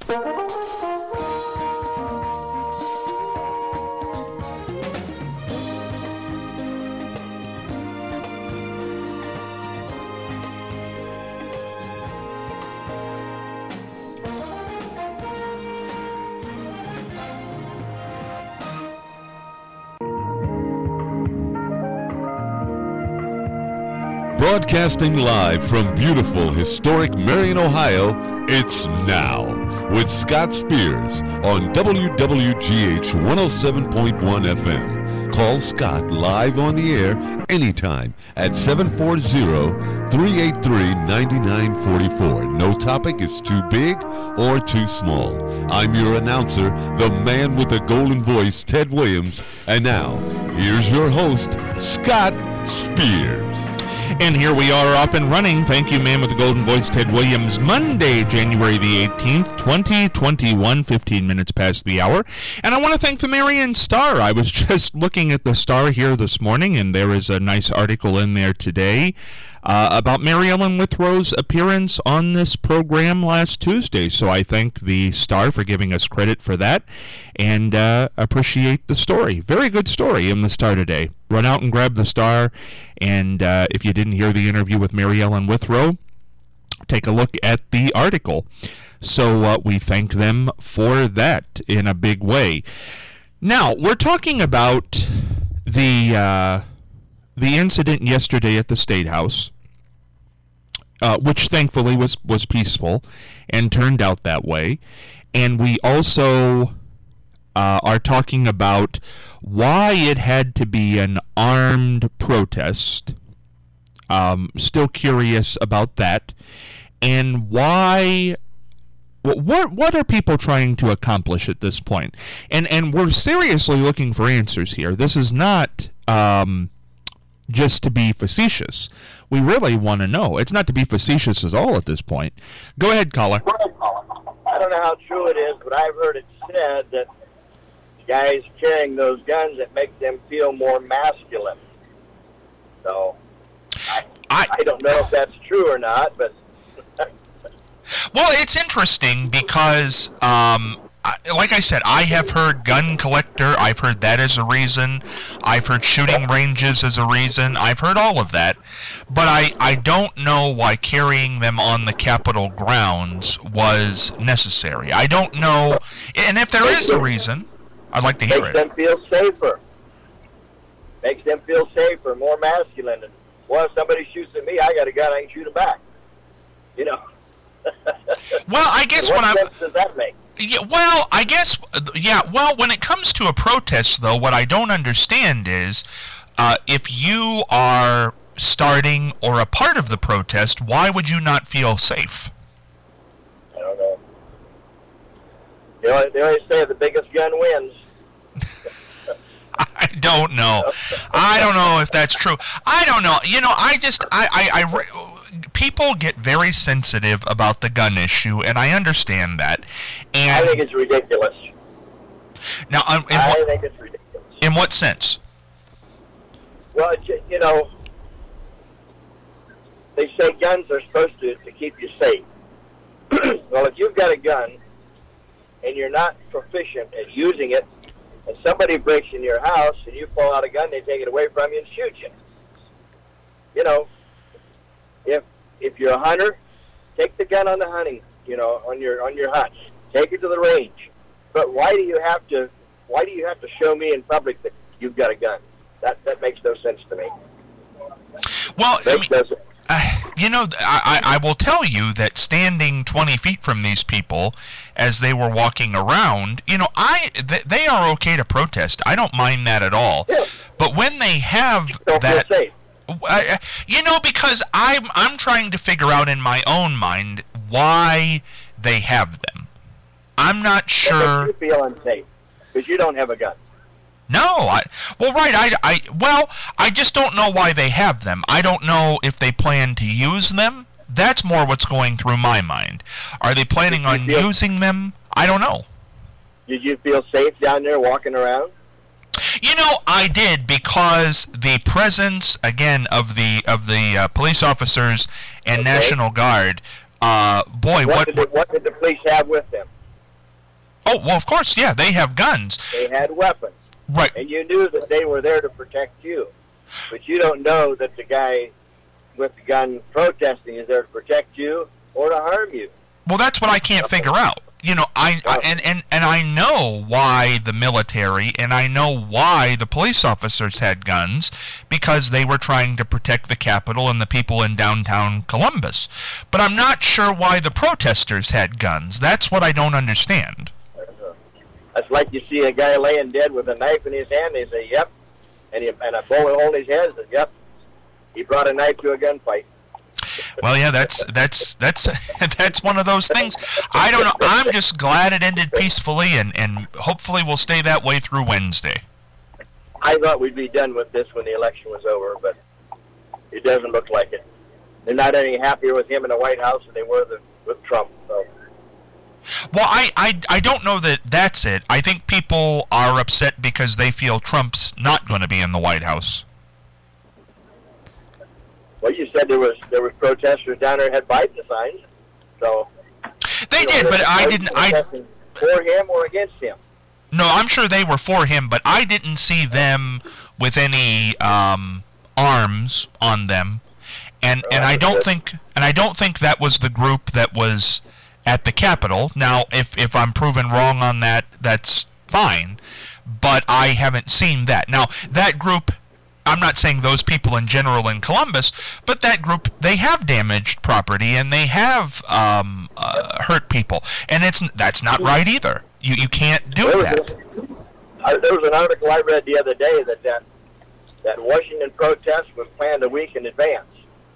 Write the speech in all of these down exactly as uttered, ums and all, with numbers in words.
Broadcasting live from beautiful, historic Marion, Ohio, it's Now with Scott Spears on W W G H one oh seven point one F M. Call Scott live on the air anytime at seven four zero, three eight three, nine nine four four. No topic is too big or too small. I'm your announcer, the man with the golden voice, Ted Williams. And now, here's your host, Scott Spears. And here we are off and running. Thank you, man with the golden voice, Ted Williams. Monday, January the eighteenth, twenty twenty-one, fifteen minutes past the hour. And I want to thank the Marion Star. I was just looking at the Star here this morning, and there is a nice article in there today uh, about Mary Ellen Withrow's appearance on this program last Tuesday. So I thank the Star for giving us credit for that and uh, appreciate the story. Very good story in the Star today. Run out and grab the Star, and uh, if you didn't hear the interview with Mary Ellen Withrow, take a look at the article. So uh, we thank them for that in a big way. Now, we're talking about the uh, the incident yesterday at the State House, uh, which thankfully was, was peaceful and turned out that way. And we also Uh, are talking about why it had to be an armed protest. Um, still curious about that. And why, what what are people trying to accomplish at this point? And, and we're seriously looking for answers here. This is not um, just to be facetious. We really want to know. It's not to be facetious at all at this point. Go ahead, caller. I don't know how true it is, but I've heard it said that guys carrying those guns, that make them feel more masculine. So, I, I, I don't know if that's true or not, but... Well, it's interesting because, um, like I said, I have heard gun collector, I've heard that as a reason, I've heard shooting ranges as a reason, I've heard all of that, but I, I don't know why carrying them on the Capitol grounds was necessary. I don't know, and if there is a reason... I'd like to hear Makes it. Makes them feel safer. Makes them feel safer, more masculine. And, well, if somebody shoots at me, I got a gun, I can shoot him back. You know. Well, I guess what when sense I'm... does that make? Yeah, well, I guess, yeah, well, when it comes to a protest, though, what I don't understand is, uh, if you are starting or a part of the protest, why would you not feel safe? I don't know. They always, they always say the biggest gun wins. I don't know. I don't know if that's true. I don't know. You know, I just, I, I, I, people get very sensitive about the gun issue, and I understand that. And I think it's ridiculous. Now, um, in I what, think it's ridiculous. In what sense? Well, you know, they say guns are supposed to, to keep you safe. Well, if you've got a gun and you're not proficient at using it, and somebody breaks in your house and you pull out a gun, they take it away from you and shoot you. You know, if if you're a hunter, take the gun on the hunting, you know, on your on your hunt. Take it to the range. But why do you have to why do you have to show me in public that you've got a gun? That that makes no sense to me. Well, I mean, doesn't. Uh, you know, I, I will tell you that standing twenty feet from these people as they were walking around, you know, I th- they are okay to protest. I don't mind that at all. Yeah. But when they have Don't that, feel safe. uh, you know, because I'm I'm trying to figure out in my own mind why they have them. I'm not sure. You feel unsafe because you don't have a gun. No, I well, right. I, I well, I just don't know why they have them. I don't know if they plan to use them. That's more what's going through my mind. Are they planning on feel, using them? I don't know. Did you feel safe down there walking around? You know, I did, because the presence again of the of the uh, police officers and Okay. National Guard. Uh, boy, What, what did the, what did the police have with them? Oh, well, of course, yeah, they have guns. They had weapons. Right. And you knew that they were there to protect you. But you don't know that the guy with the gun protesting is there to protect you or to harm you. Well, that's what I can't figure out. You know, I, I and, and, and I know why the military and I know why the police officers had guns, because they were trying to protect the Capitol and the people in downtown Columbus. But I'm not sure why the protesters had guns. That's what I don't understand. It's like you see a guy laying dead with a knife in his hand, and they say, yep, and, he, and a bullet hole in his head, says, yep, he brought a knife to a gunfight. Well, yeah, that's that's that's that's one of those things. I don't know. I'm just glad it ended peacefully, and, and hopefully we'll stay that way through Wednesday. I thought we'd be done with this when the election was over, but it doesn't look like it. They're not any happier with him in the White House than they were the, with Trump. So. Well, I, I, I don't know that that's it. I think people are upset because they feel Trump's not going to be in the White House. Well, you said there was there was protesters down there had Biden signs, so they did, know, but I didn't. I for him or against him. No, I'm sure they were for him, but I didn't see them with any um, arms on them, and oh, and I don't good. think and I don't think that was the group that was at the Capitol. Now, if if I'm proven wrong on that, that's fine, but I haven't seen that. Now, that group. I'm not saying those people in general in Columbus, but that group, they have damaged property and they have um, uh, hurt people, and it's that's not right either. You you can't do there that. Was a, uh, there was an article I read the other day that that, that Washington protest was planned a week in advance,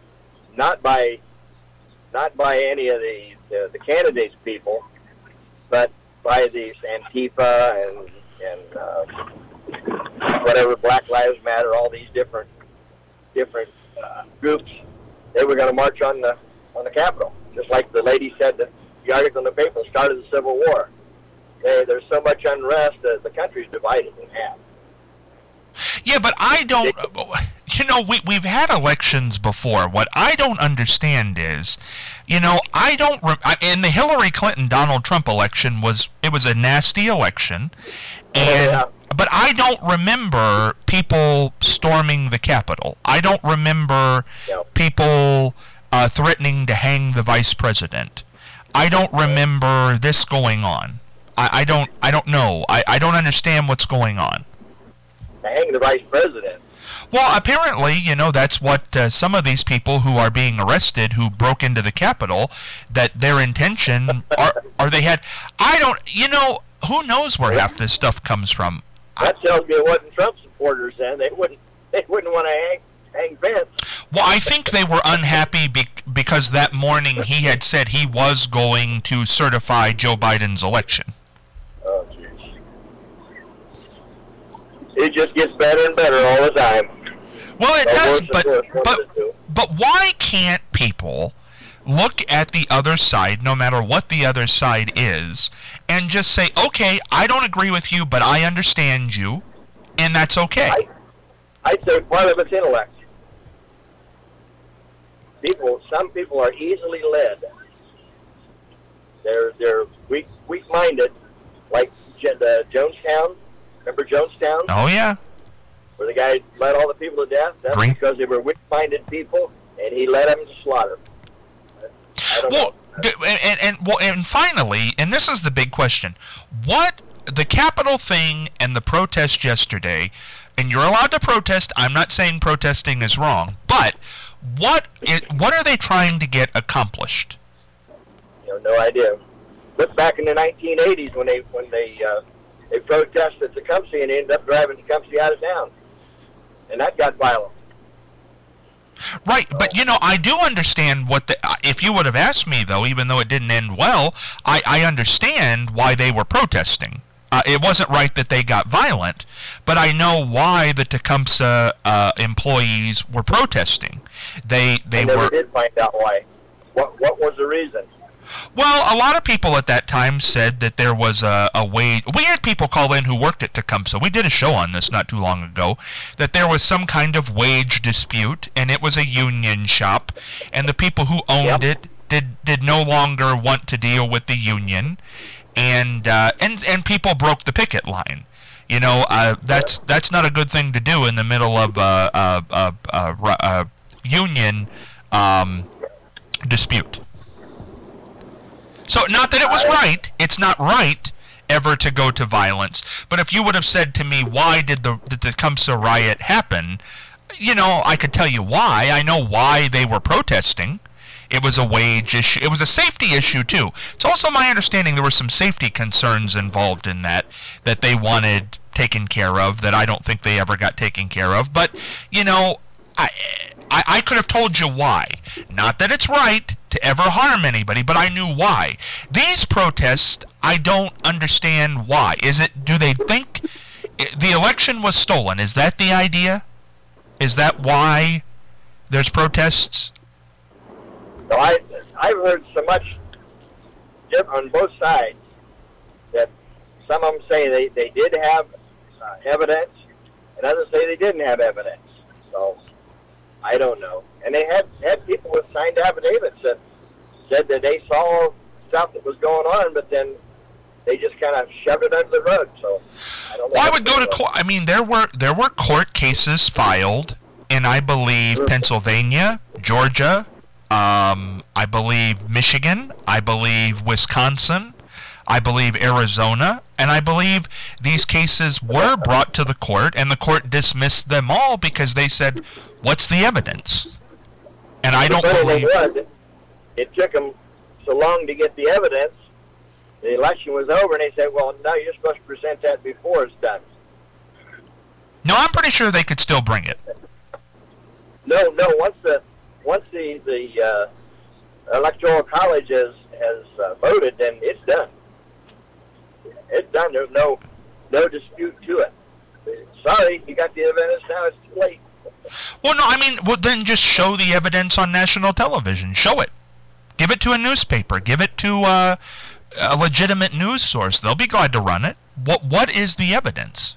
not by not by any of the the, the candidates' people, but by these Antifa and and. Uh, whatever, Black Lives Matter, all these different different uh, groups, they were going to march on the on the Capitol, just like the lady said that the article in the paper started the Civil War. They, there's so much unrest that the country's divided in half. Yeah, but I don't. You know, we we've had elections before. What I don't understand is, you know, I don't. In the Hillary Clinton Donald Trump election was it was a nasty election, and. Yeah. But I don't remember people storming the Capitol. I don't remember no. people uh, threatening to hang the vice president. I don't remember this going on. I, I don't. I don't know. I, I don't understand what's going on. To hang the vice president. Well, apparently, you know, that's what uh, some of these people who are being arrested, who broke into the Capitol, that their intention, are, or they had. I don't. You know, who knows where half this stuff comes from. That tells me it wasn't Trump supporters then. They wouldn't they wouldn't want to hang, hang Pence. Well, I think they were unhappy be- because that morning he had said he was going to certify Joe Biden's election. Oh, jeez. It just gets better and better all the time. Well, it does, but, but, but why can't people look at the other side, no matter what the other side is, and just say, okay, I don't agree with you, but I understand you, and that's okay. I, I'd say part of it's intellect. People, some people are easily led. They're they're weak weak-minded, like the Jonestown. Remember Jonestown? Oh yeah. Where the guy led all the people to death. That's Green. Because they were weak-minded people, and he led them to slaughter. Well, and, and well, and finally, and this is the big question: what the Capitol thing and the protest yesterday, and you're allowed to protest. I'm not saying protesting is wrong, but what it, what are they trying to get accomplished? You have no idea. Look back in the nineteen eighties when they when they uh, they protested Tecumseh and they ended up driving Tecumseh out of town, and that got violent. Right, but you know, I do understand what the, if you would have asked me, though, even though it didn't end well, I, I understand why they were protesting. Uh, it wasn't right that they got violent, but I know why the Tecumseh uh, employees were protesting. They they I never were. did find out why. What what was the reason? Well, a lot of people at that time said that there was a, a wage. We had people call in who worked at Tecumseh. We did a show on this not too long ago, that there was some kind of wage dispute, and it was a union shop, and the people who owned yep. it did did no longer want to deal with the union, and uh, and and people broke the picket line. You know, uh, that's that's not a good thing to do in the middle of a, a, a, a, a union um, dispute. So, not that it was right. It's not right ever to go to violence. But if you would have said to me, why did the, the Tecumseh riot happen? You know, I could tell you why. I know why they were protesting. It was a wage issue. It was a safety issue, too. It's also my understanding there were some safety concerns involved in that, that they wanted taken care of, that I don't think they ever got taken care of. But, you know, I, I, I could have told you why. Not that it's right to ever harm anybody, but I knew why. These protests, I don't understand why. Is it, do they think the election was stolen? Is that the idea? Is that why there's protests? So I, I've heard so much on both sides that some of them say they, they did have uh, evidence, and others say they didn't have evidence. So I don't know. And they had, had people with signed affidavits that said that they saw stuff that was going on, but then they just kind of shoved it under the rug. So I don't know. Well, I would go to court. I mean, there were there were court cases filed in, I believe, mm-hmm. Pennsylvania, Georgia, um, I believe Michigan, I believe Wisconsin, I believe Arizona, and I believe these cases were brought to the court, and the court dismissed them all because they said, "What's the evidence?" And I don't believe was, it took them so long to get the evidence. The election was over, and they said, "Well, no, you're supposed to present that before it's done." No, I'm pretty sure they could still bring it. No, no. Once the once the the uh, electoral college has has uh, voted, then it's done. It's done. There's no no dispute to it. Sorry, you got the evidence now. It's too late. Well, no, I mean, well, then just show the evidence on national television. Show it. Give it to a newspaper. Give it to uh, a legitimate news source. They'll be glad to run it. What What is the evidence?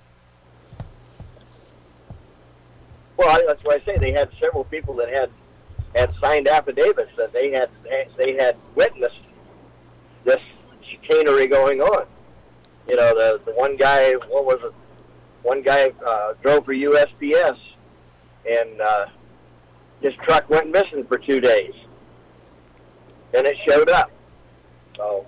Well, that's why I say they had several people that had had signed affidavits that they had they had witnessed this chicanery going on. You know, the the one guy, what was it? One guy uh, drove for U S P S, and uh, his truck went missing for two days. Then it showed up. So,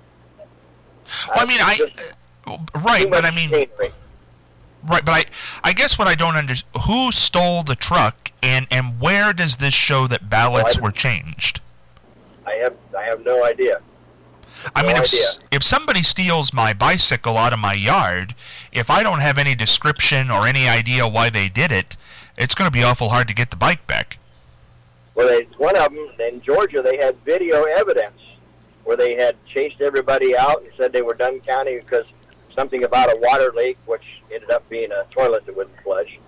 well, I mean, I uh, right, but I mean. Chicanery. Right, but I, I guess what I don't understand, who stole the truck, and, and where does this show that ballots well, were changed? I have I have no idea. I no mean, if, idea. if somebody steals my bicycle out of my yard, if I don't have any description or any idea why they did it, it's going to be awful hard to get the bike back. Well, they, one of them, in Georgia, they had video evidence where they had chased everybody out and said they were done counting because something about a water leak, which ended up being a toilet that wouldn't flush.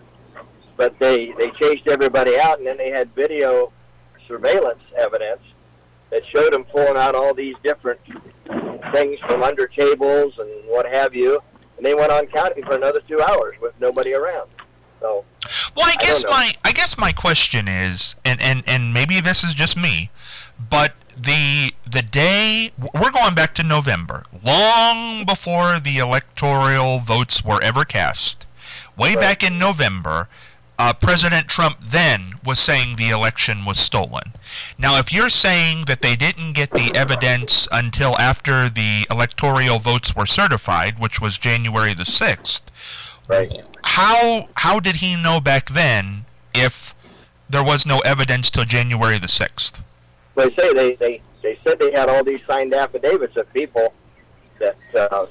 But they, they chased everybody out, and then they had video surveillance evidence that showed them pulling out all these different things from under tables and what have you, and they went on counting for another two hours with nobody around. So, well, I guess I my I guess my question is, and, and, and maybe this is just me, but the the day we're going back to November, long before the electoral votes were ever cast, way right. back in November, uh, President Trump then was saying the election was stolen. Now, if you're saying that they didn't get the evidence until after the electoral votes were certified, which was January the sixth, right. how how did he know back then if there was no evidence till January the sixth? They say they, they, they said they had all these signed affidavits of people that uh,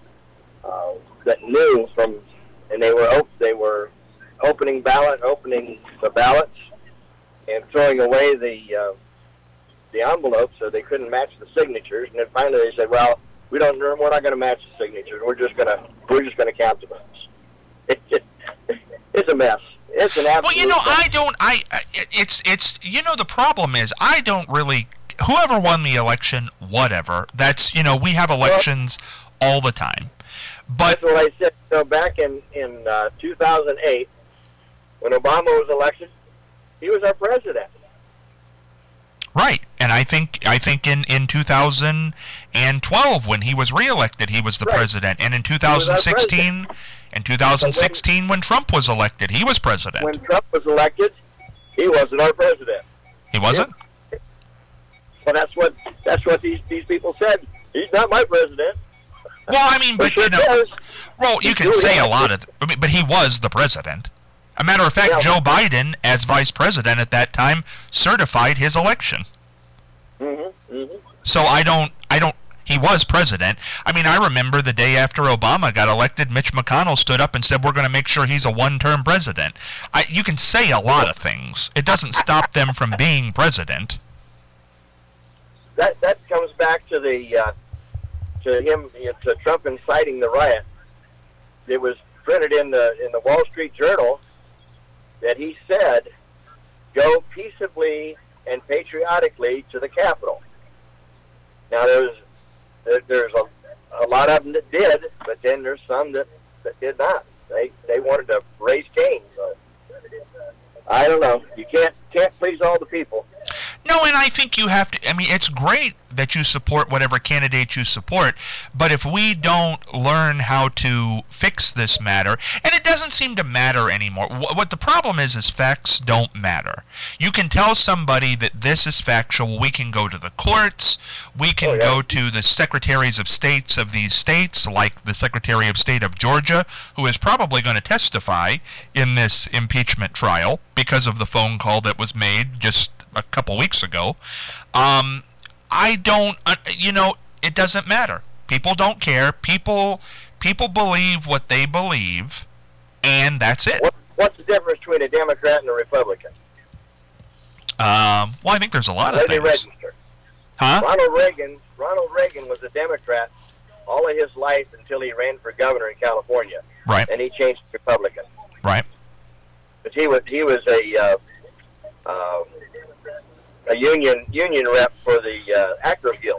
uh, that knew from, and they were op- they were opening ballot, opening the ballots, and throwing away the uh, the envelopes so they couldn't match the signatures. And then finally they said, "Well, we don't. We're not going to match the signatures. We're just going to we're just going to count the votes." It's just, it's a mess. It's an absolute well, you know, mess. I don't. I it's it's you know the problem is I don't really. Whoever won the election, whatever. That's you know we have elections well, all the time. But that's what I said. So back in in uh, two thousand eight, when Obama was elected, he was our president. Right, and And I think I think in, in two thousand twelve, when he was reelected, he was the Right. president. And in two thousand sixteen, in two thousand sixteen, when Trump was elected, he was president. When Trump was elected, he wasn't our president. He wasn't? Well, that's what that's what these these people said. He's not my president. Well, I mean, but Sure you know, does. well, you He's can doing say a it. lot of, I mean, but he was the president. A matter of fact, Yeah. Joe Biden, as vice president at that time, certified his election. Mm-hmm, mm-hmm. So I don't, I don't, he was president. I mean, I remember the day after Obama got elected, Mitch McConnell stood up and said, we're going to make sure he's a one-term president. I, you can say a lot of things. It doesn't stop them from being president. That that comes back to the uh, to him you know, to Trump inciting the riot. It was printed in the in the Wall Street Journal that he said, "Go peaceably and patriotically to the Capitol." Now there's there, there's a, a lot of them that did, but then there's some that, that did not. They they wanted to raise Cain. So I don't know. You can't can't please all the people. No, and I think you have to, I mean, it's great that you support whatever candidate you support, but if we don't learn how to fix this matter, and it doesn't seem to matter anymore. What the problem is, is facts don't matter. You can tell somebody that this is factual. We can go to the courts. We can Oh, yeah. go to the secretaries of states of these states, like the Secretary of State of Georgia, who is probably going to testify in this impeachment trial because of the phone call that was made just a couple weeks ago. Um, I don't, uh, you know, it doesn't matter. People don't care. People, people believe what they believe, and that's it. What, what's the difference between a Democrat and a Republican? Um, well, I think there's a lot of Let me things. register. Huh? Ronald Reagan. Ronald Reagan was a Democrat all of his life until he ran for governor in California, Right, and he changed to Republican. right. But he was he was a uh, um, a union union rep for the uh, Actors Guild,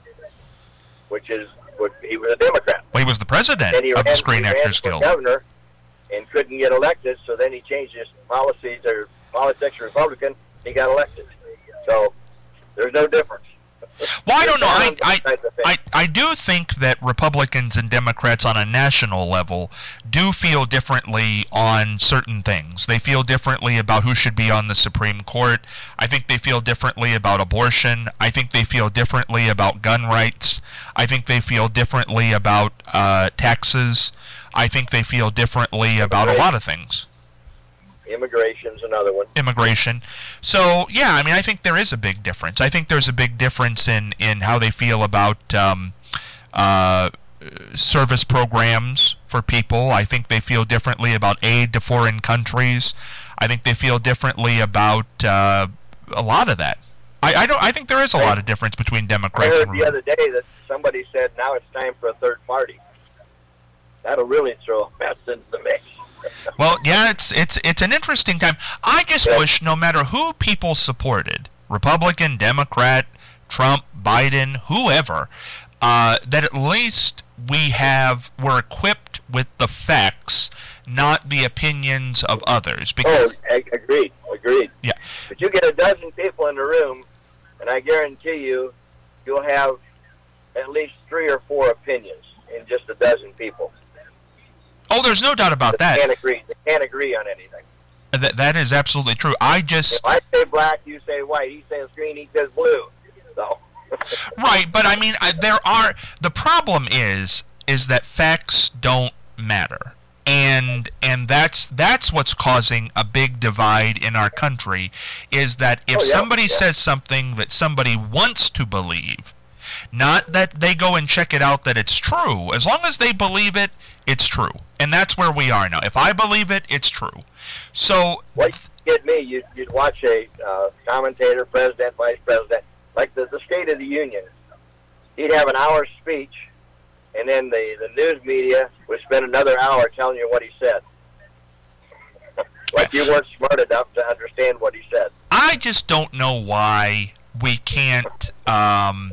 which is what he was a Democrat. Well, he was the president And he of ran, the Screen he ran Actors for Guild. governor and couldn't get elected, so then he changed his policies or politics to Republican. He got elected. So there's no difference. Well, I don't know. I, There's I, type of thing. I, I do think that Republicans and Democrats on a national level do feel differently on certain things. They feel differently about who should be on the Supreme Court. I think they feel differently about abortion. I think they feel differently about gun rights. I think they feel differently about uh, taxes. I think they feel differently about a lot of things. Immigration's another one. Immigration. So, yeah, I mean, I think there is a big difference. I think there's a big difference in, in how they feel about um, uh, service programs for people. I think they feel differently about aid to foreign countries. I think they feel differently about uh, a lot of that. I, I don't. I think there is a lot of difference between I Democrats heard and the Republicans. other day that somebody said now it's time for a third party. That'll really throw a mess into the mix. Well, yeah, it's it's it's an interesting time. I just Yeah. wish no matter who people supported, Republican, Democrat, Trump, Biden, whoever, uh, that at least we have we're equipped with the facts, not the opinions of others. Oh, Because ag- agreed, agreed. yeah, But you get a dozen people in the room, and I guarantee you, you'll have at least three or four opinions in just a dozen people. oh, there's no doubt about They that. can't agree. They can't agree on anything. That that is absolutely true. I just If I say black, you say white. He says green, he says blue. So, right, but I mean, I, there are the problem is is that facts don't matter, and and that's that's what's causing a big divide in our country. Is that if Oh, yeah, somebody yeah. says something that somebody wants to believe, not that they go and check it out that it's true. As long as they believe it, it's true, and that's where we are now. If I believe it, it's true. So what you get me, you'd, you'd watch a uh, commentator, president, vice president, like the, the State of the Union. He'd have an hour speech, and then the, the news media would spend another hour telling you what he said. Like you weren't smart enough to understand what he said. I just don't know why we can't. Um,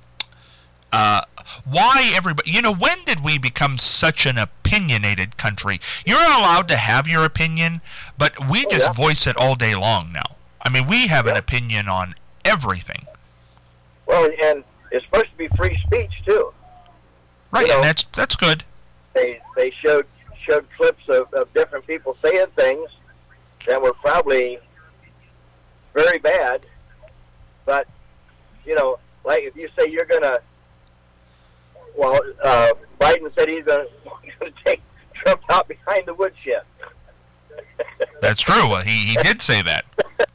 uh, why everybody? You know, when did we become such an opinionated country? You're allowed to have your opinion, but we Oh, just yeah. voice it all day long now. I mean, we have an Yeah. opinion on everything. Well, and it's supposed to be free speech too. Right, You know, and that's that's good. They they showed showed clips of, of different people saying things that were probably very bad, but you know, like if you say you're gonna, well, uh, Biden said he's gonna, gonna take Trump out behind the woodshed. That's true. Well, he he did say that.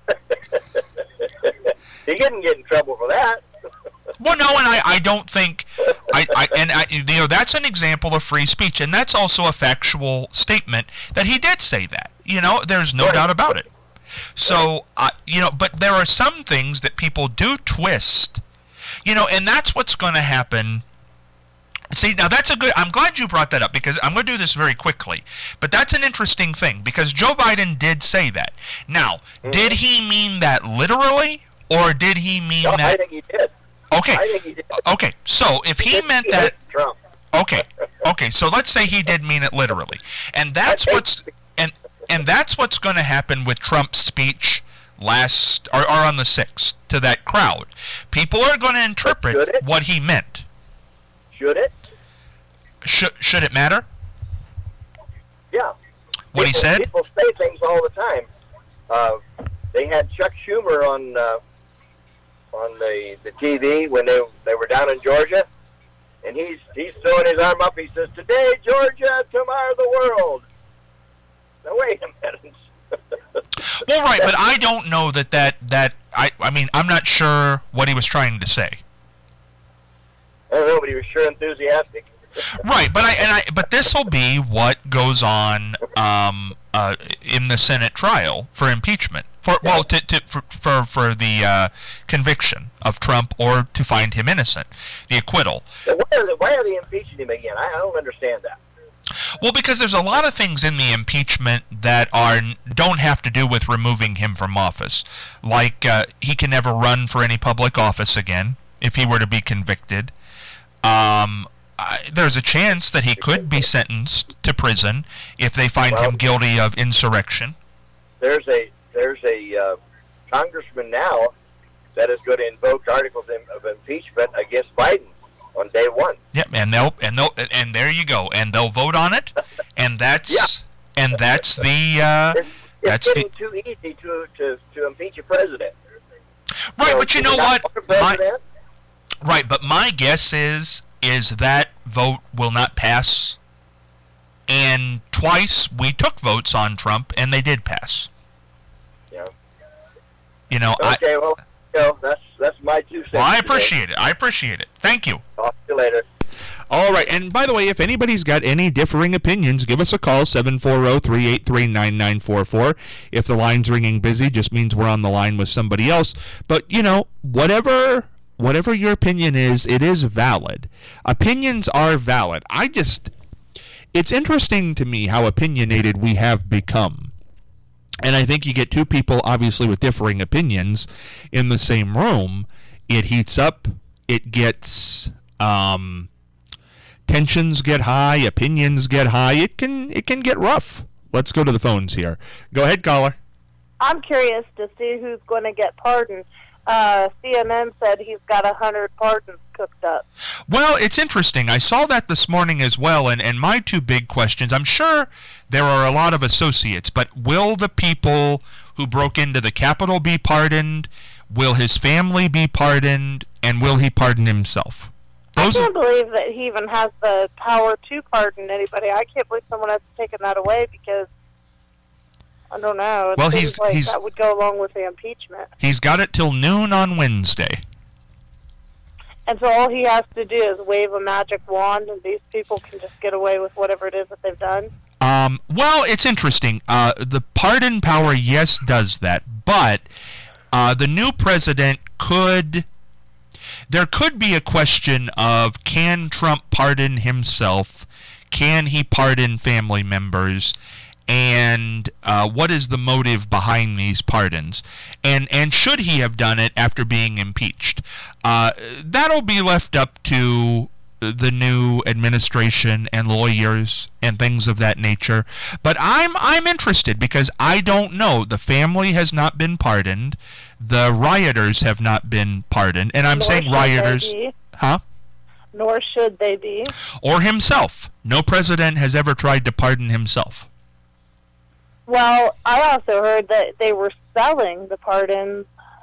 He didn't get in trouble for that. Well, no, and I, I don't think, I, I and I, you know, that's an example of free speech, and that's also a factual statement that he did say that. You know, there's no Right. doubt about it. So, uh, you know, but there are some things that people do twist, you know, and that's what's going to happen. See, now that's a good, I'm glad you brought that up, because I'm going to do this very quickly, but that's an interesting thing, because Joe Biden did say that. Now, Mm-hmm. did he mean that literally, or did he mean No, I that? think he did. Okay, I think he did. okay, so if he meant He that, hates Trump. okay, okay, so let's say he did mean it literally, and that's I what's, and and that's what's going to happen with Trump's speech last, or, or on the sixth, to that crowd. People are going to Should interpret it? what he meant. Should it? Should, should it matter? Yeah. What he People- said? People say things all the time. Uh, they had Chuck Schumer on uh, on the, the T V when they they were down in Georgia, and he's he's throwing his arm up. He says, "Today, Georgia, tomorrow, the world." Now wait a minute. Well, right, but I don't know that that, that I, I mean, I'm not sure what he was trying to say. I don't know, but he was sure enthusiastic. Right, but I and I but this will be what goes on um, uh, in the Senate trial for impeachment. For well, to, to for for, for the uh, conviction of Trump, or to find him innocent, the acquittal. So why are they, why are they impeaching him again? I, I don't understand that. Well, because there's a lot of things in the impeachment that are don't have to do with removing him from office, like uh, he can never run for any public office again if he were to be convicted. Um, I, there's a chance that he could be sentenced to prison if they find Well, him guilty of insurrection. There's a there's a uh, congressman now that is going to invoke articles of impeachment against Biden on day one. Yep, and they'll and they'll and there you go, and they'll vote on it, and that's Yeah. and that's the uh, It's, it's that's getting the too easy to, to, to impeach a president. right. So, But you do know we not what? want a My, president? right, but my guess is is that vote will not pass. And twice we took votes on Trump, and they did pass. Yeah. You know, I Okay, well, you know, that's that's my two cents. well, I today. appreciate it. I appreciate it. Thank you. Talk to you later. All right, and by the way, if anybody's got any differing opinions, give us a call, seven four zero, three eight three, nine nine four four. If the line's ringing busy, just means we're on the line with somebody else. But, you know, whatever whatever your opinion is, it is valid. Opinions are valid. I just, it's interesting to me how opinionated we have become. And I think you get two people, obviously, with differing opinions in the same room, it heats up, it gets... Um, tensions get high, opinions get high. It can it can get rough. Let's go to the phones here. Go ahead, caller. I'm curious to see who's going to get pardoned. Uh, C N N said he's got a hundred pardons cooked up. Well, it's interesting. I saw that this morning as well, and, and my two big questions, I'm sure there are a lot of associates, but will the people who broke into the Capitol be pardoned? Will his family be pardoned? And will he pardon himself? Those I are, can't believe that he even has the power to pardon anybody. I can't believe someone has taken that away because, I don't know, it Well, seems he's- like he's- that would go along with the impeachment. he's got it till noon on Wednesday. And so all he has to do is wave a magic wand and these people can just get away with whatever it is that they've done. Um, well, it's interesting. Uh, the pardon power, yes, does that, but uh, the new president could... There could be a question of, can Trump pardon himself? Can he pardon family members? And uh, what is the motive behind these pardons? And and should he have done it after being impeached? Uh, that'll be left up to the new administration and lawyers and things of that nature. But I'm I'm interested because I don't know. The family has not been pardoned. The rioters have not been pardoned, and I'm Nor saying should rioters, they be. huh? Nor should they be. Or himself. No president has ever tried to pardon himself. Well, I also heard that they were selling the pardons.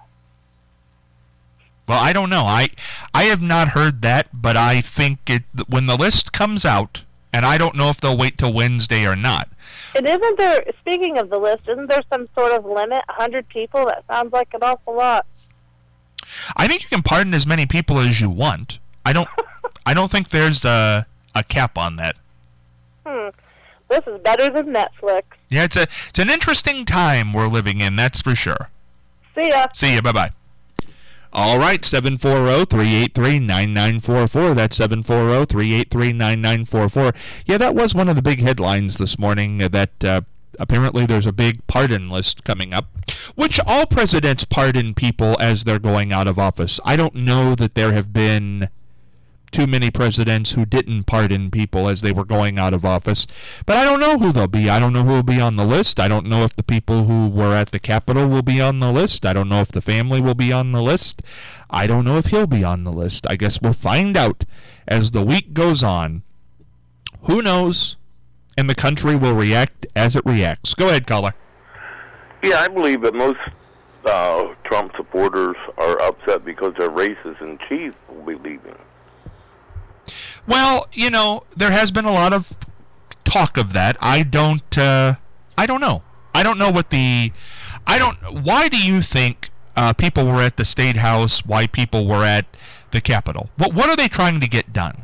Well, I don't know. I I have not heard that, but I think it when the list comes out, and I don't know if they'll wait till Wednesday or not. And isn't there, speaking of the list, isn't there some sort of limit? one hundred people? That sounds like an awful lot. I think you can pardon as many people as you want. I don't I don't think there's a, a cap on that. Hmm. This is better than Netflix. Yeah, it's a it's an interesting time we're living in, that's for sure. See ya. See ya, bye-bye. All right, seven four zero, three eight three, nine nine four four. That's seven four zero, three eight three, nine nine four four. Yeah, that was one of the big headlines this morning, uh, that uh, apparently there's a big pardon list coming up, which all presidents pardon people as they're going out of office. I don't know that there have been too many presidents who didn't pardon people as they were going out of office, but I don't know who they'll be. I don't know who will be on the list. I don't know if the people who were at the Capitol will be on the list. I don't know if the family will be on the list. I don't know if he'll be on the list. I guess we'll find out as the week goes on. Who knows? And the country will react as it reacts. Go ahead, caller. Yeah, I believe that most uh, Trump supporters are upset because their races and chief will be leaving. Well, you know, there has been a lot of talk of that. I don't, uh, I don't know. I don't know what the, I don't, why do you think uh, people were at the State House, why people were at the Capitol? What, what are they trying to get done?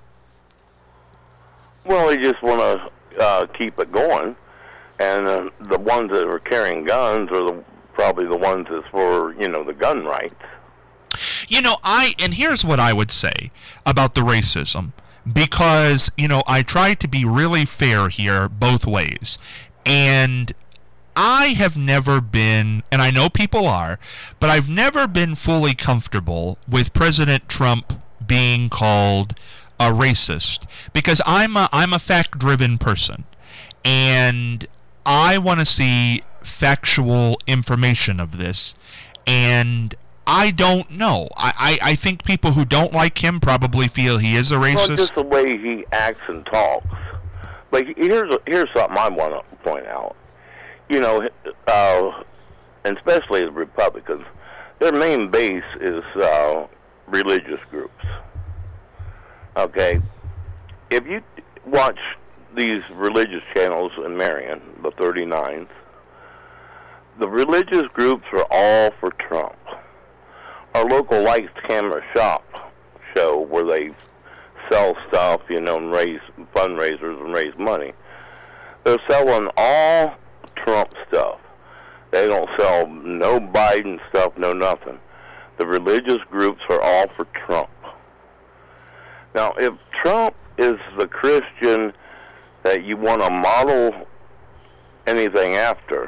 Well, they just want to uh, keep it going, and uh, the ones that are carrying guns are the, probably the ones that's for, you know, the gun rights. You know, I, and here's what I would say about the racism, because, you know, I try to be really fair here both ways, and I have never been, and I know people are, but I've never been fully comfortable with President Trump being called a racist, because I'm a, I'm a fact-driven person, and I want to see factual information of this, and I don't know. I, I, I think people who don't like him probably feel he is a racist. Well, just the way he acts and talks. But here's here's something I want to point out. You know, uh, and especially the Republicans, their main base is uh, religious groups. Okay? If you watch these religious channels in Marion, the thirty-ninth, the religious groups are all for Trump. Our local Lights Camera Shop show, where they sell stuff, you know, and raise fundraisers and raise money, they're selling all Trump stuff. They don't sell no Biden stuff, no nothing. The religious groups are all for Trump. Now, if Trump is the Christian that you want to model anything after,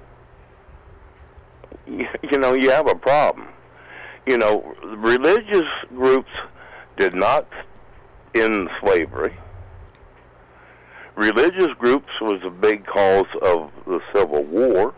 you, you know, you have a problem. You know, religious groups did not end slavery. Religious groups was a big cause of the Civil War.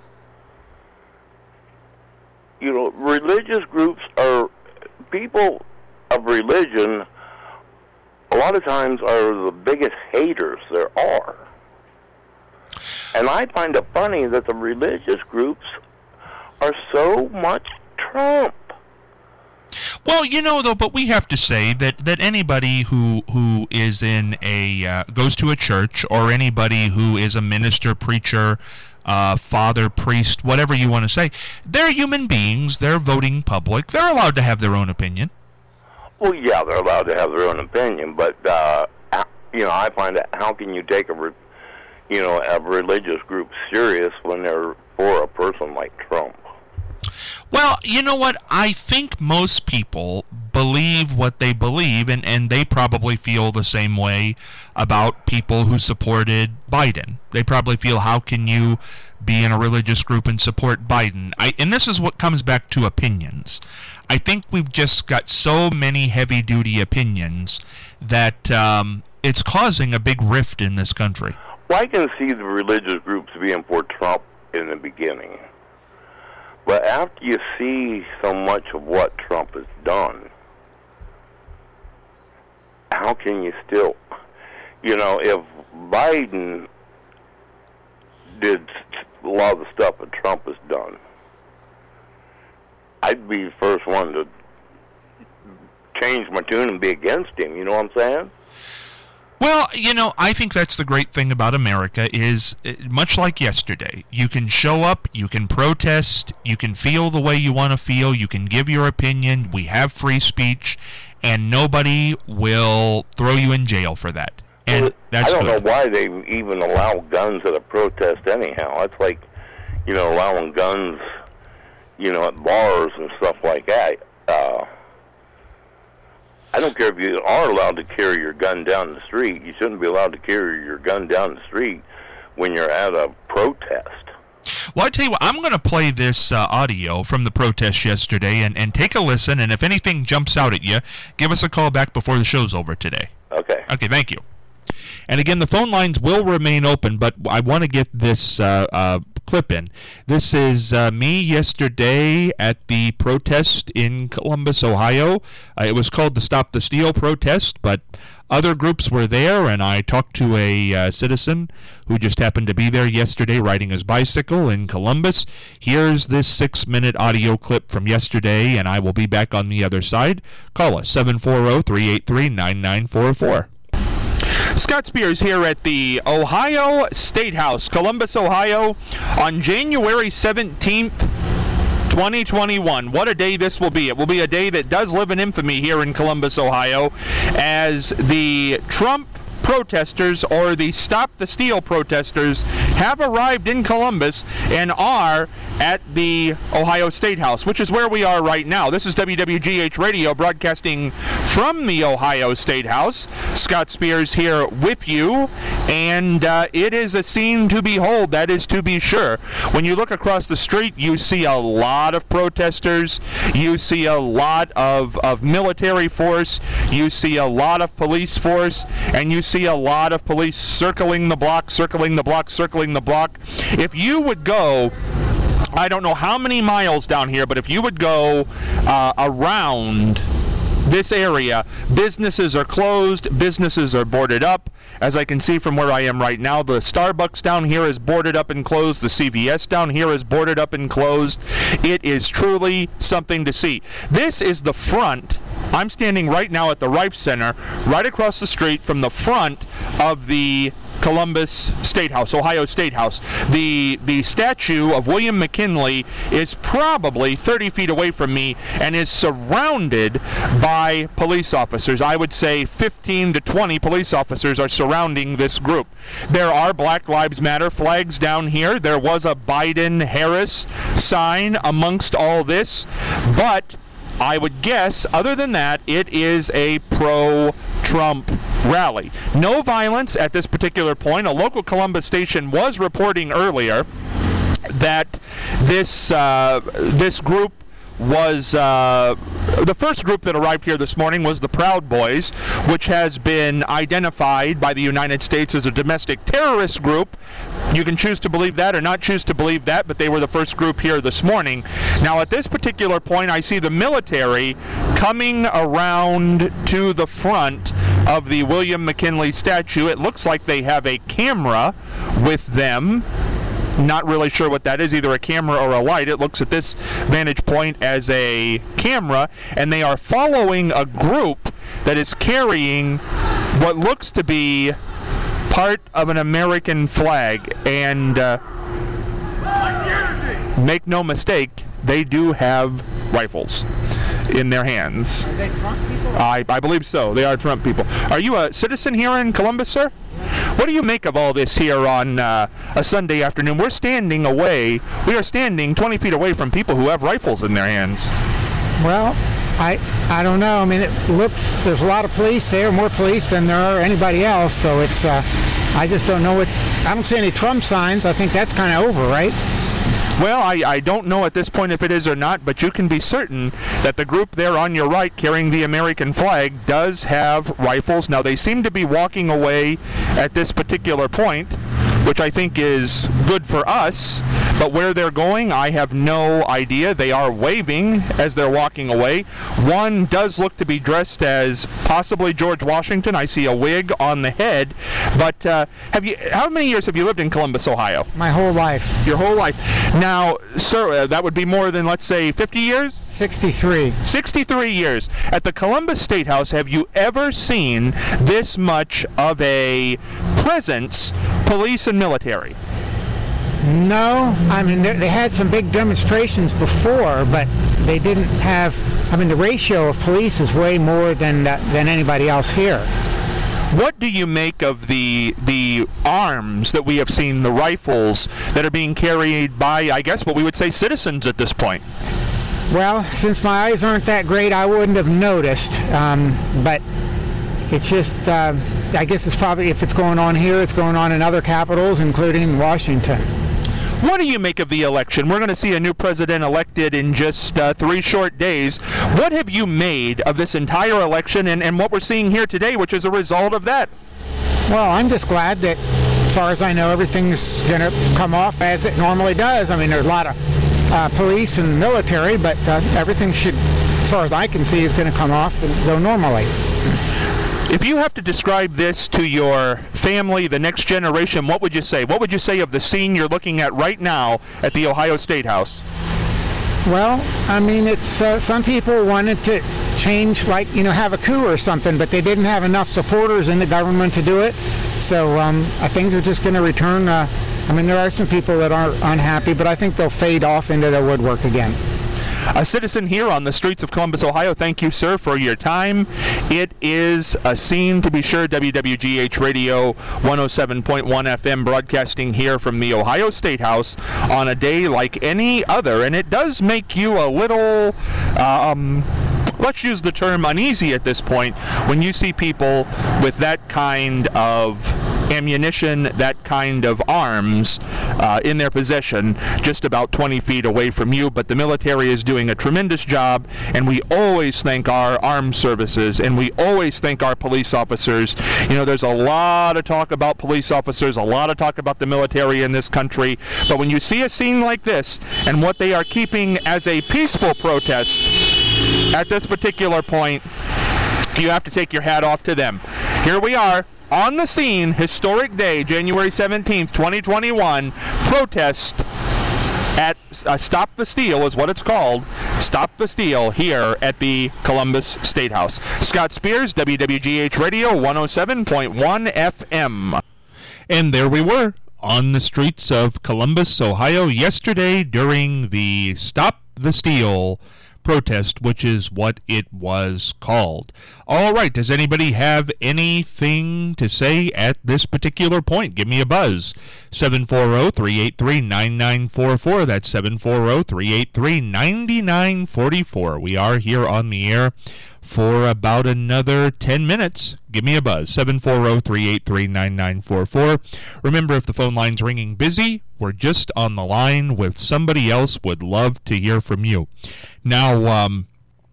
You know, religious groups are, people of religion a lot of times are the biggest haters there are. And I find it funny that the religious groups are so much Trump. Well, you know, though, but we have to say that, that anybody who who is in a, uh, goes to a church, or anybody who is a minister, preacher, uh, father, priest, whatever you want to say, they're human beings, they're voting public, they're allowed to have their own opinion. Well, yeah, they're allowed to have their own opinion, but, uh, you know, I find that how can you take a, re- you know, a religious group serious when they're for a person like Trump? Well, you know what? I think most people believe what they believe, and, and they probably feel the same way about people who supported Biden. They probably feel, how can you be in a religious group and support Biden? I, and this is what comes back to opinions. I think we've just got so many heavy-duty opinions that um, it's causing a big rift in this country. Well, I can see the religious groups being for Trump in the beginning. But after you see so much of what Trump has done, how can you still, you know, if Biden did a lot of the stuff that Trump has done, I'd be the first one to change my tune and be against him, you know what I'm saying? Well, you know, I think that's the great thing about America is, uh, much like yesterday, you can show up, you can protest, you can feel the way you want to feel, you can give your opinion, we have free speech, and nobody will throw you in jail for that. And well, that's I don't good. know why they even allow guns at a protest anyhow. It's like, you know, allowing guns, you know, at bars and stuff like that. Uh, I don't care if you are allowed to carry your gun down the street. You shouldn't be allowed to carry your gun down the street when you're at a protest. Well, I tell you what, I'm going to play this uh, audio from the protest yesterday and, and take a listen, and if anything jumps out at you, give us a call back before the show's over today. Okay. Okay, thank you. And again, the phone lines will remain open, but I want to get this uh, uh, clip in. This is uh, me yesterday at the protest in Columbus, Ohio. Uh, it was called the Stop the Steal protest, but other groups were there, and I talked to a uh, citizen who just happened to be there yesterday riding his bicycle in Columbus. Here's this six-minute audio clip from yesterday, and I will be back on the other side. Call us, seven four zero, three eight three, nine nine four four. Scott Spears here at the Ohio State House, Columbus, Ohio, on January seventeenth, twenty twenty-one. What a day this will be. It will be a day that does live in infamy here in Columbus, Ohio, as the Trump protesters, or the Stop the Steal protesters, have arrived in Columbus and are at the Ohio State House, which is where we are right now. This is W W G H Radio, broadcasting from the Ohio State House. Scott Spears here with you, and uh, it is a scene to behold, that is to be sure. When you look across the street, you see a lot of protesters, you see a lot of, of military force, you see a lot of police force, and you see a lot of police circling the block, circling the block, circling the block. If you would go, I don't know how many miles down here, but if you would go uh, around this area, businesses are closed, businesses are boarded up. As I can see from where I am right now, the Starbucks down here is boarded up and closed. The C V S down here is boarded up and closed. It is truly something to see. This is the front. I'm standing right now at the Rife Center, right across the street from the front of the Columbus State House, Ohio State House. The the statue of William McKinley is probably thirty feet away from me and is surrounded by police officers. I would say fifteen to twenty police officers are surrounding this group. There are Black Lives Matter flags down here. There was a Biden-Harris sign amongst all this, but I would guess, other than that, it is a pro-Trump rally. No violence at this particular point. A local Columbus station was reporting earlier that this uh, this group was uh, the first group that arrived here this morning was the Proud Boys, which has been identified by the United States as a domestic terrorist group. You can choose to believe that or not choose to believe that, but they were the first group here this morning. Now, at this particular point, I see the military coming around to the front of the William McKinley statue. It looks like they have a camera with them. Not really sure what that is, either a camera or a light. It looks at this vantage point as a camera, and they are following a group that is carrying what looks to be part of an American flag. And uh, make no mistake, they do have rifles in their hands. Are they Trump people? I, I believe so. They are Trump people. Are you a citizen here in Columbus, sir? What do you make of all this here on uh, a Sunday afternoon? We're standing away, we are standing twenty feet away from people who have rifles in their hands. Well, I I don't know. I mean, it looks, there's a lot of police there, more police than there are anybody else, so it's, uh, I just don't know what, I don't see any Trump signs. I think that's kind of over, right? Well, I, I don't know at this point if it is or not, but you can be certain that the group there on your right carrying the American flag does have rifles. Now, they seem to be walking away at this particular point. which I think is good for us. But where they're going, I have no idea. They are waving as they're walking away. One does look to be dressed as possibly George Washington. I see a wig on the head. But uh, have you? How many years have you lived in Columbus, Ohio? My whole life. Your whole life. Now, sir, uh, that would be more than, let's say, fifty years? sixty-three. sixty-three years. At the Columbus State House, have you ever seen this much of a presence, police and military? No, I mean, they, they had some big demonstrations before, but they didn't have, I mean, the ratio of police is way more than uh, than anybody else here. What do you make of the the arms that we have seen, the rifles that are being carried by, I guess, what we would say citizens at this point? Well, since my eyes aren't that great, I wouldn't have noticed, um, but it's just, uh, I guess it's probably, if it's going on here, it's going on in other capitals, including Washington. What do you make of the election? We're going to see a new president elected in just uh, three short days. What have you made of this entire election and, and what we're seeing here today, which is a result of that? Well, I'm just glad that, as far as I know, everything's going to come off as it normally does. I mean, there's a lot of uh, police and military, but uh, everything should, as far as I can see, is going to come off and go normally. If you have to describe this to your family, the next generation, what would you say? What would you say of the scene you're looking at right now at the Ohio State House? Well, I mean, it's uh, some people wanted to change, like, you know, have a coup or something, but they didn't have enough supporters in the government to do it. So um, uh, things are just going to return. Uh, I mean, there are some people that are unhappy, but I think they'll fade off into the woodwork again. A citizen here on the streets of Columbus, Ohio. Thank you, sir, for your time. It is a scene, to be sure. W W G H Radio one oh seven point one F M broadcasting here from the Ohio State House on a day like any other, and it does make you a little, um, let's use the term uneasy at this point, when you see people with that kind of ammunition, that kind of arms uh, in their possession just about twenty feet away from you. But the military is doing a tremendous job, and we always thank our armed services, and we always thank our police officers. You know, there's a lot of talk about police officers, a lot of talk about the military in this country, but when you see a scene like this and what they are keeping as a peaceful protest at this particular point, you have to take your hat off to them. Here we are on the scene, historic day, January seventeenth, twenty twenty-one, protest at uh, Stop the Steal is what it's called. Stop the Steal here at the Columbus State House. Scott Spears, W W G H Radio one oh seven point one F M. And there we were on the streets of Columbus, Ohio yesterday during the Stop the Steal protest, which is what it was called. All right, does anybody have anything to say at this particular point? Give me a buzz. seven four zero, three eight three, nine nine four four. That's seven four zero, three eight three, nine nine four four. We are here on the air for about another ten minutes. Give me a buzz. seven four zero, three eight three, nine nine four four. Remember, if the phone line's ringing busy, we're just on the line with somebody else. Would love to hear from you. Now, um,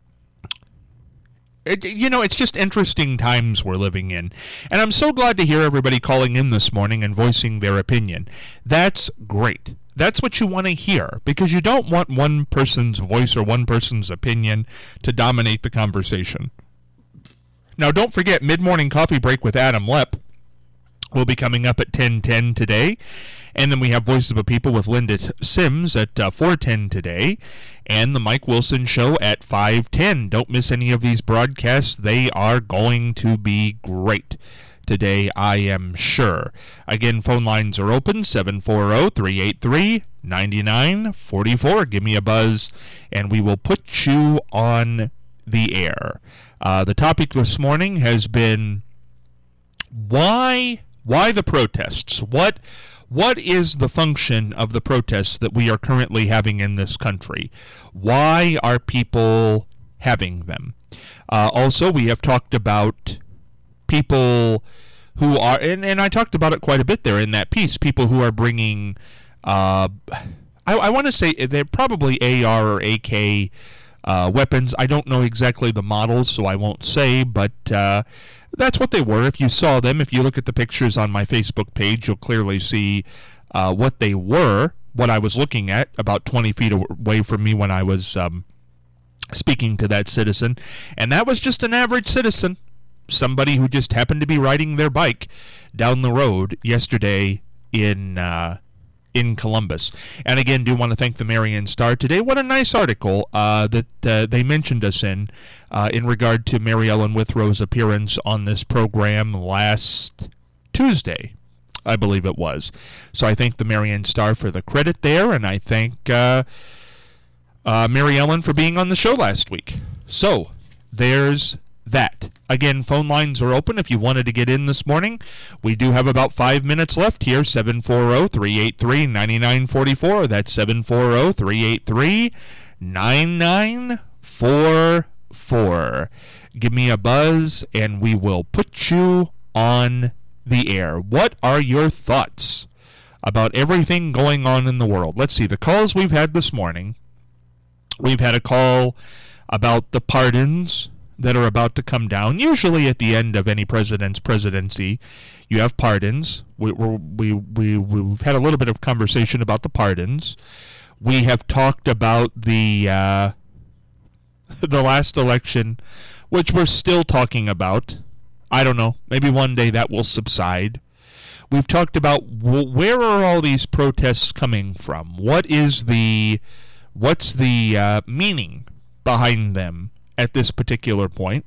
it, you know, it's just interesting times we're living in. And I'm so glad to hear everybody calling in this morning and voicing their opinion. That's great. That's what you want to hear, because you don't want one person's voice or one person's opinion to dominate the conversation. Now, don't forget, Mid-Morning Coffee Break with Adam Lepp will be coming up at ten ten today. And then we have Voices of a People with Linda Sims at uh, four ten today. And the Mike Wilson Show at five ten. Don't miss any of these broadcasts. They are going to be great today, I am sure. Again, phone lines are open, seven four zero, three eight three, nine nine four four. Give me a buzz, and we will put you on the air. Uh, the topic this morning has been why why the protests? What what is the function of the protests that we are currently having in this country? Why are people having them? Uh, also, we have talked about people who are, and, and I talked about it quite a bit there in that piece, people who are bringing, uh, I, I want to say they're probably A R or A K uh, weapons. I don't know exactly the models, so I won't say, but uh, that's what they were. If you saw them, if you look at the pictures on my Facebook page, you'll clearly see uh, what they were, what I was looking at about twenty feet away from me when I was um, speaking to that citizen. And that was just an average citizen, somebody who just happened to be riding their bike down the road yesterday in uh, in Columbus. And again, do want to thank the Marion Star today. What a nice article uh, that uh, they mentioned us in uh, in regard to Mary Ellen Withrow's appearance on this program last Tuesday, I believe it was. So I thank the Marion Star for the credit there, and I thank uh, uh, Mary Ellen for being on the show last week. So there's that. Again, phone lines are open if you wanted to get in this morning. We do have about five minutes left here. seven four zero, three eight three, nine nine four four. That's seven four zero, three eight three, nine nine four four. Give me a buzz and we will put you on the air. What are your thoughts about everything going on in the world? Let's see, the calls we've had this morning. We've had a call about the pardons that are about to come down. Usually at the end of any president's presidency, you have pardons. We, we, we, we've had a little bit of conversation about the pardons. We have talked about the uh, the last election, which we're still talking about. I don't know. Maybe one day that will subside. We've talked about w- where are all these protests coming from? What is the, what's the uh, meaning behind them at this particular point?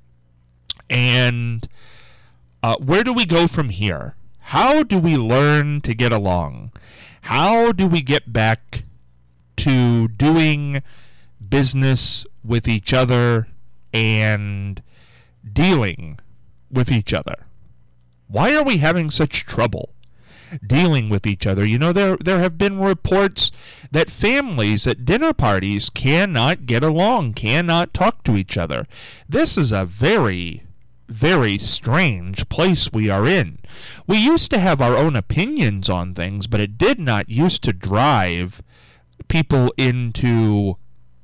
And uh, where do we go from here? How do we learn to get along? How do we get back to doing business with each other and dealing with each other? Why are we having such trouble dealing with each other? You know, there there have been reports that families at dinner parties cannot get along, cannot talk to each other. This is a very, very strange place we are in. We used to have our own opinions on things, but it did not used to drive people into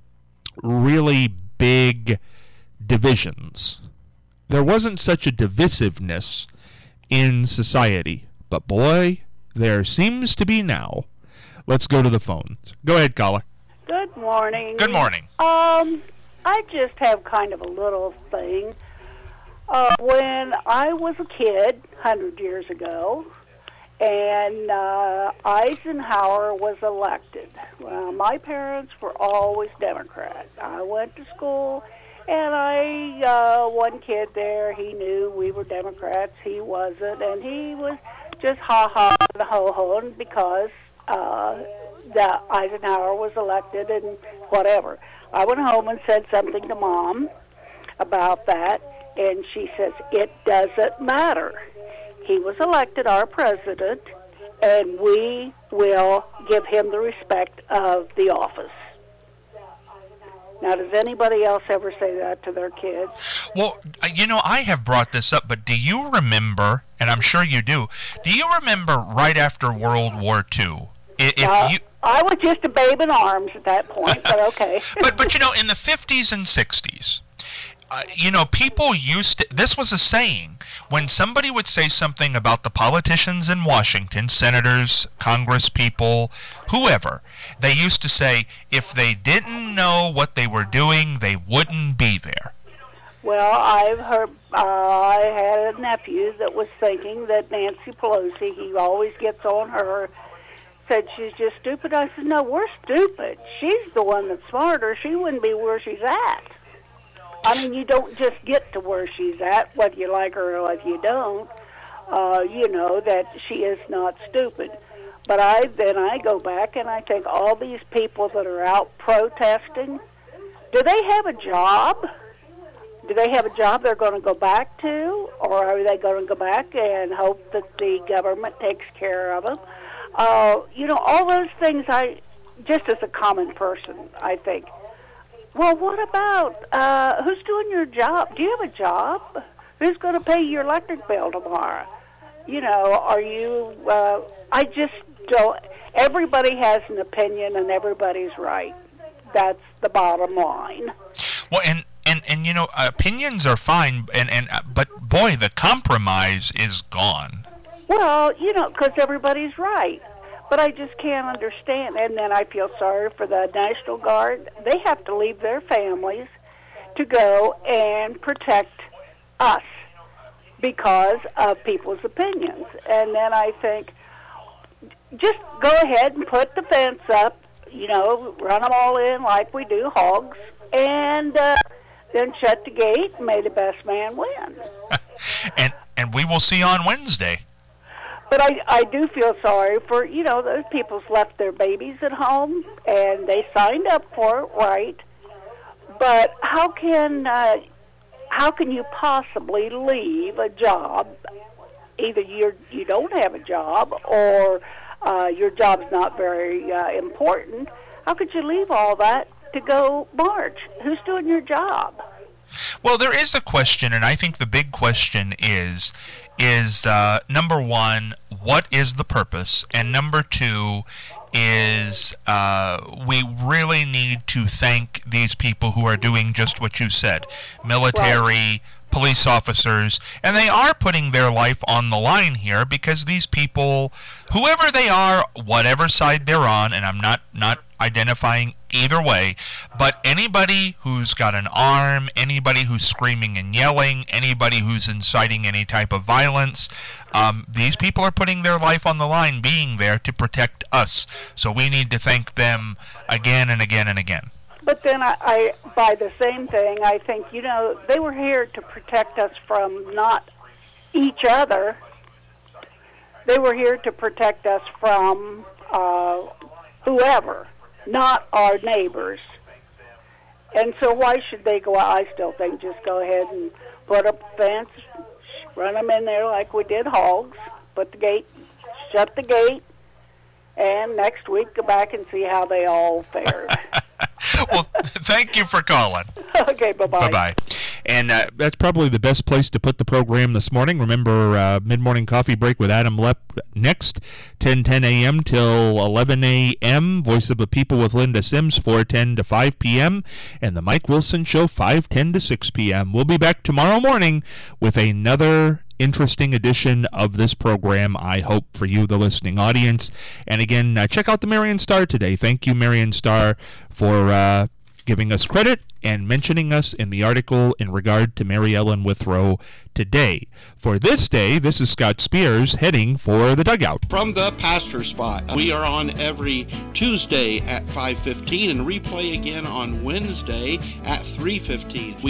really big divisions. There wasn't such a divisiveness in society, but boy, there seems to be now. Let's go to the phones. Go ahead, caller. Good morning. Good morning. Um, I just have kind of a little thing. Uh, when I was a kid, one hundred years ago, and uh, Eisenhower was elected, well, my parents were always Democrat. I went to school, and I, uh, one kid there, he knew we were Democrats. He wasn't, and he was just ha-ha and ho-ho because uh, that Eisenhower was elected and whatever. I went home and said something to Mom about that, and she says, it doesn't matter. He was elected our president, and we will give him the respect of the office. Now, does anybody else ever say that to their kids? Well, you know, I have brought this up, but do you remember, and I'm sure you do, do you remember right after World War Two? If uh, you, I was just a babe in arms at that point, but okay. but, but, you know, in the fifties and sixties, uh, you know, people used to, this was a saying, when somebody would say something about the politicians in Washington, senators, congress people, whoever, they used to say, if they didn't know what they were doing, they wouldn't be there. Well, I've heard, uh, I had a nephew that was thinking that Nancy Pelosi, he always gets on her, said she's just stupid. I said, no, we're stupid. She's the one that's smarter. She wouldn't be where she's at. I mean, you don't just get to where she's at, whether you like her or if you don't. Uh, you know that she is not stupid. But I then I go back and I think all these people that are out protesting, do they have a job? Do they have a job they're going to go back to? Or are they going to go back and hope that the government takes care of them? Uh, you know, all those things, I just as a common person, I think, well, what about, uh, who's doing your job? Do you have a job? Who's going to pay your electric bill tomorrow? You know, are you, uh, I just don't, everybody has an opinion and everybody's right. That's the bottom line. Well, and, and, and you know, opinions are fine, and, and but, boy, the compromise is gone. Well, you know, because everybody's right. But I just can't understand. And then I feel sorry for the National Guard. They have to leave their families to go and protect us because of people's opinions. And then I think, just go ahead and put the fence up, you know, run them all in like we do hogs, and uh, then shut the gate and may the best man win. and and we will see on Wednesday. But I, I do feel sorry for, you know, those people's left their babies at home, and they signed up for it, right? But how can uh, how can you possibly leave a job? Either you you don't have a job, or uh, your job's not very uh, important. How could you leave all that to go march? Who's doing your job? Well, there is a question, and I think the big question is, is uh, number one, what is the purpose? And number two is uh, we really need to thank these people who are doing just what you said, military, right, police officers, and they are putting their life on the line here because these people, whoever they are, whatever side they're on, and I'm not, not identifying either way, but anybody who's got an arm, anybody who's screaming and yelling, anybody who's inciting any type of violence, um, these people are putting their life on the line being there to protect us. So we need to thank them again and again and again. But then I, I, by the same thing, I think, you know, they were here to protect us from not each other. They were here to protect us from uh, whoever, not our neighbors. And so why should they go out? I still think just go ahead and put up a fence, run them in there like we did hogs, put the gate, shut the gate, and next week go back and see how they all fared. Well, thank you for calling. Okay, bye-bye. Bye-bye. And uh, that's probably the best place to put the program this morning. Remember, uh, Mid-Morning Coffee Break with Adam Lepp next, ten ten a.m. till eleven a.m. Voice of the People with Linda Sims, four ten to five p.m. And the Mike Wilson Show, five ten to six p.m. We'll be back tomorrow morning with another interesting edition of this program, I hope, for you, the listening audience. And again, uh, check out the Marion Star today. Thank you, Marion Star, for uh, giving us credit and mentioning us in the article in regard to Mary Ellen Withrow today. For this day, this is Scott Spears heading for the dugout. From the Pastor Spot, we are on every Tuesday at five fifteen and replay again on Wednesday at three fifteen. We